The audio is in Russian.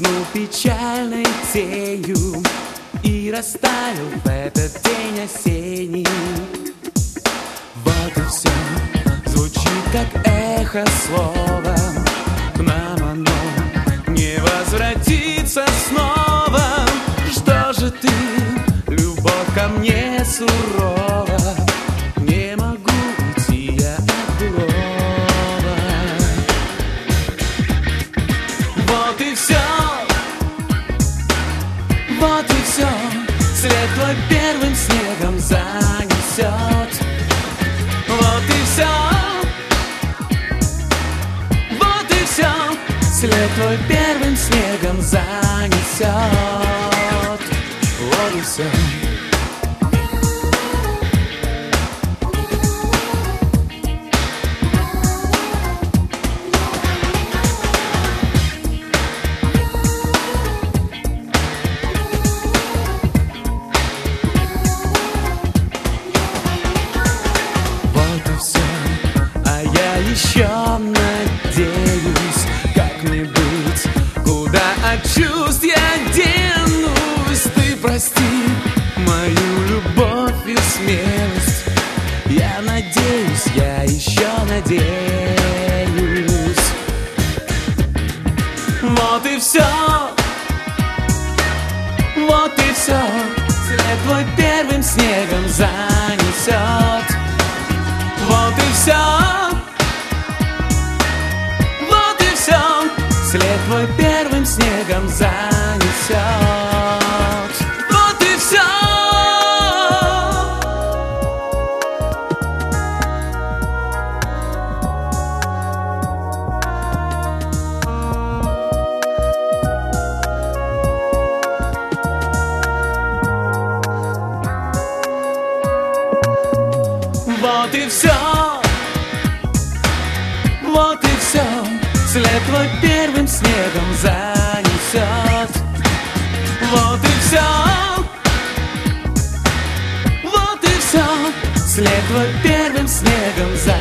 Скользнул печальной тенью и растаял в этот день осенний. Вот и все, звучит как эхо слова. К нам оно не возвратится снова. Что же ты, любовь ко мне сурова? Не могу уйти я от былого. Вот и все, вот и все. След твой первым снегом занесет. Вот и все, вот и все. След твой первым снегом занесет. Вот и все. Еще надеюсь, как мне быть, куда от чувств я денусь. Ты прости мою любовь и смелость. Я надеюсь, я еще надеюсь. Вот и все, вот и все. След твой первым снегом занесет. Вот и все, след твой первым снегом занесет. Вот и все. Вот и все. Вот и все. След твой первым снегом занесет. Вот и все. Вот и все. След твой первым снегом занесет.